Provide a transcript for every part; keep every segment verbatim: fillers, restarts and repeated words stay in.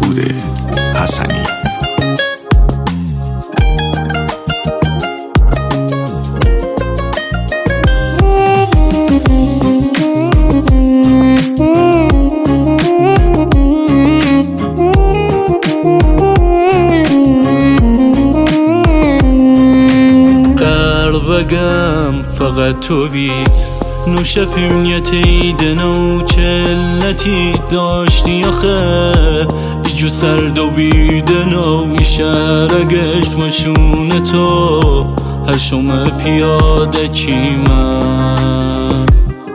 بهبود حسنی. بگم فقط تو بیت نوش پیمنیتی دنو چلتی داشتی آخه ایجو سرد و بیدنو ایشاره گشت مشون تو هر شما پیاده چیمم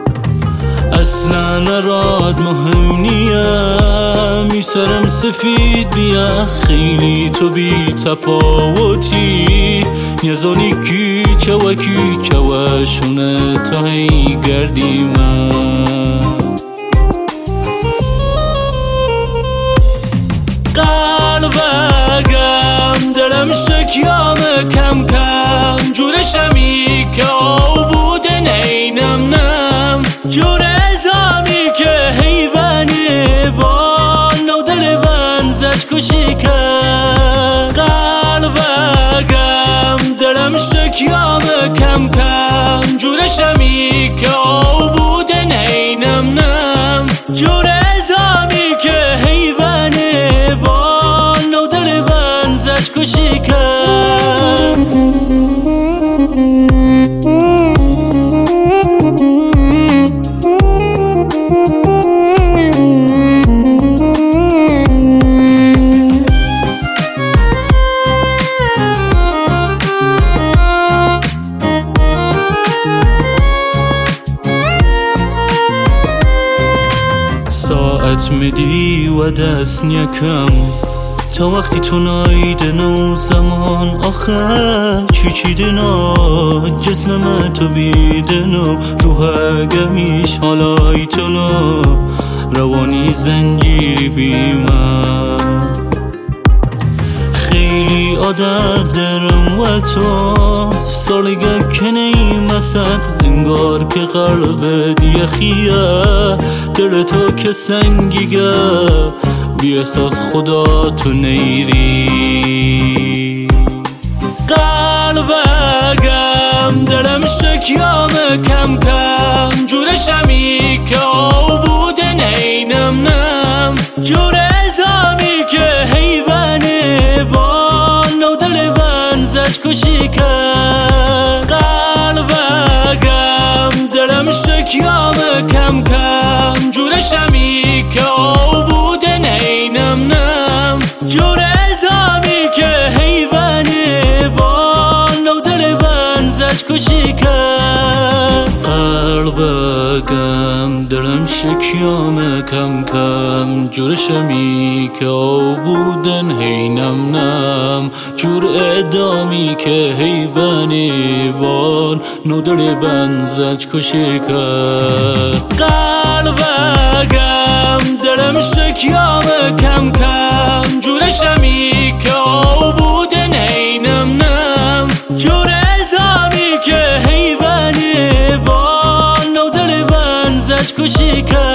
اصلا نراد مهم نیم میسرم سفید بیا خیلی تو بی تفاوتی نیزانی کی چوا کی چوا شونه تا هی گردی من قلبگم دلم شکیام کم کم جورشمی که او بوده نینم نم جور دامی که حیوانی با نو دل من زد کشی کرد قلبگم دلم شکیام کم کم جورشمی که او بوده نینم نم جور دامی که حیوانی با نو دل من زد کشی کرد ساعت میدی و دست نیکم تا وقتی تو نایدن و زمان آخر چی چیدن و جسم من تو بیدن و روح گمیش حالای تو نو روانی زنجیری بی من خیلی عادت درم و تو سالگم که نیمسد انگار که قلب دیخیه دل تو که سنگیگه بی احساس خدا تو نیری قلبگم دلم شکیام کم کم جورشمی که او بوده نینم نم جور دامی که حیوانی با نو دل من زد کشی کرد قلبگم دلم شکیام کم کم جورشمی که او بوده نینم نم جور دامی که حیوانی با نو دل من زد کشی کرد قلبگم دلم شکیام کم کم جورشمی که او بودن هینم نم جور ادامی که حیوانی بان نو دل من زد کشی کرد قلبگم دلم شکیام کم کم جورشمی که او بوده نینم نم جور دامی که حیوانی با نو دل من زد کشی کرد